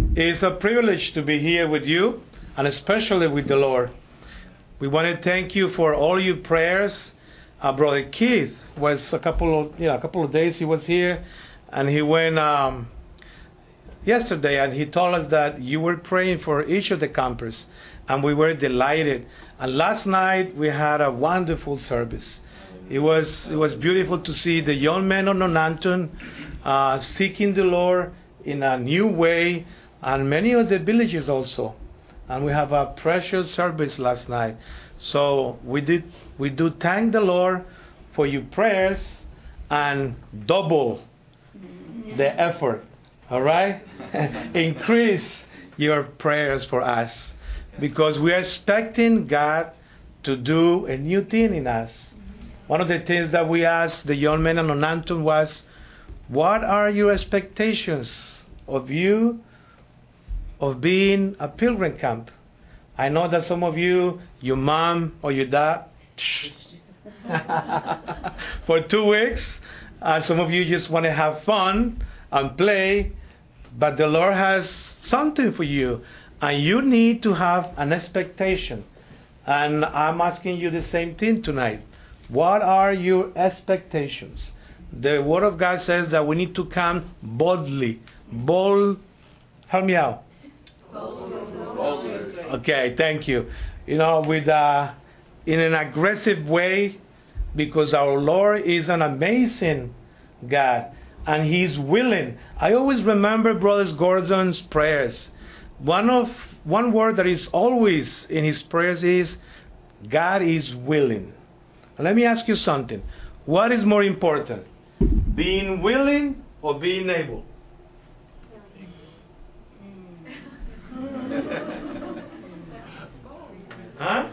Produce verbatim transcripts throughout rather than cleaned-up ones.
It's a privilege to be here with you, and especially with the Lord. We want to thank you for all your prayers. Uh, Brother Keith was a couple of yeah a couple of days he was here, and he went um, yesterday, and he told us that you were praying for each of the campers, and we were delighted. And last night we had a wonderful service. It was it was beautiful to see the young men of Nonanton uh, seeking the Lord in a new way, and many of the villages also. And we have a precious service last night. So we did we do thank the Lord for your prayers and double the effort. All right? Increase your prayers for us, because we are expecting God to do a new thing in us. One of the things that we asked the young men in Nonanton was, what are your expectations of you of being a pilgrim camp? I know that some of you, your mom or your dad, for two weeks, uh, some of you just want to have fun and play, but the Lord has something for you, and you need to have an expectation. And I'm asking you the same thing tonight. What are your expectations? The Word of God says that we need to come boldly. Bold, help me out. Okay, thank you. You know, with uh, in an aggressive way, because our Lord is an amazing God, and He's willing. I always remember Brother Gordon's prayers. One of one word that is always in his prayers is, God is willing. Let me ask you something. What is more important, being willing or being able? Huh?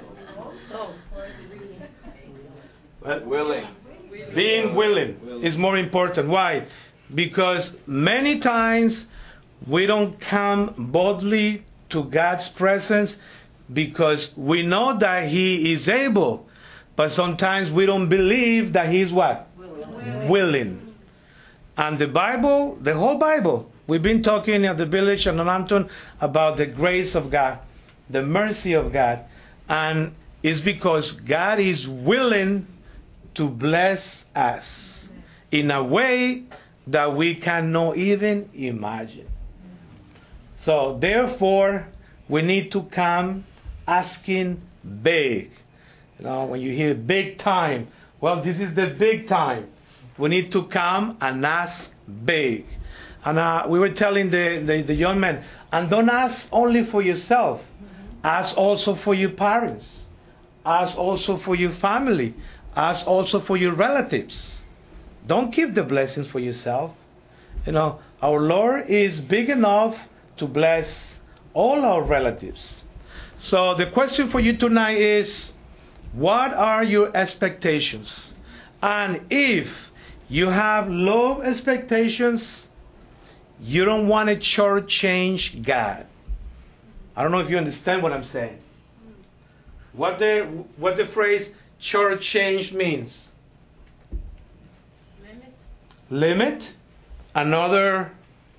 Well, Willing. being willing is more important. Why? Because many times we don't come boldly to God's presence because we know that He is able, but sometimes we don't believe that He's what? Willing. Willing. And the Bible, the whole Bible, we've been talking at the village of Nonanton about the grace of God, the mercy of God. And it's because God is willing to bless us in a way that we cannot even imagine. So therefore, we need to come asking big. You know, when you hear big time, well, this is the big time. We need to come and ask big. And uh, we were telling the, the, the young men, and don't ask only for yourself. Ask also for your parents. Ask also for your family. Ask also for your relatives. Don't keep the blessings for yourself. You know, our Lord is big enough to bless all our relatives. So the question for you tonight is, what are your expectations? And if you have low expectations, you don't want to shortchange God. I don't know if you understand what I'm saying. What the what the phrase shortchange means? Limit. Limit. Another.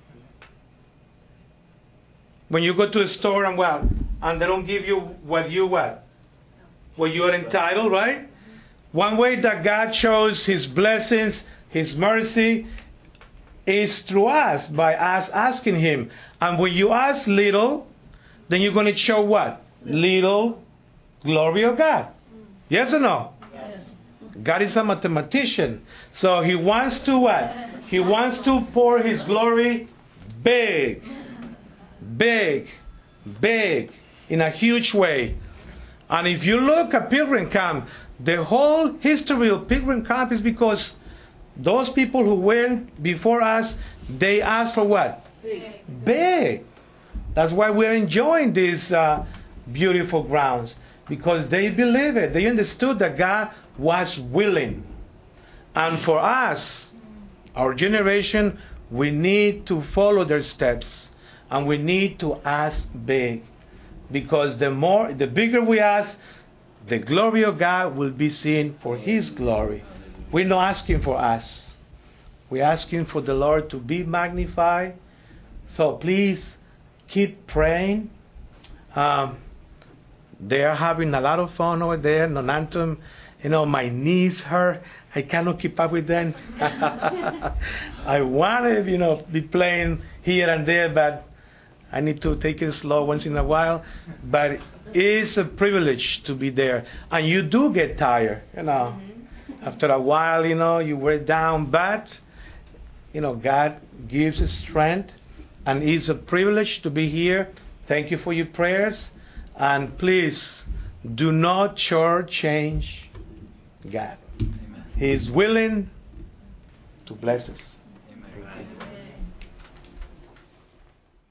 When you go to a store and what, and they don't give you what you what, what you are entitled, right? One way that God shows His blessings, His mercy, is through us, by us asking Him. And when you ask little, then you're going to show what? Little glory of God. Yes or no? Yes. God is a mathematician. So He wants to what? He wants to pour His glory big. Big. Big. In a huge way. And if you look at Pilgrim Camp, the whole history of Pilgrim Camp is because those people who went before us, they asked for what? Big. Big. That's why we're enjoying these uh, beautiful grounds. Because they believe it. They understood that God was willing. And for us, our generation, we need to follow their steps. And we need to ask big. Because the more, the bigger we ask, the glory of God will be seen for His glory. We're not asking for us. We're asking for the Lord to be magnified. So please, keep praying. Um, they are having a lot of fun over there. Nonantum, you know, my knees hurt. I cannot keep up with them. I want to, you know, be playing here and there, but I need to take it slow once in a while. But it's a privilege to be there. And you do get tired, you know. Mm-hmm. After a while, you know, you wear down. But, you know, God gives us strength. And it's a privilege to be here. Thank you for your prayers. And please, do not shortchange God. Amen. He is willing to bless us.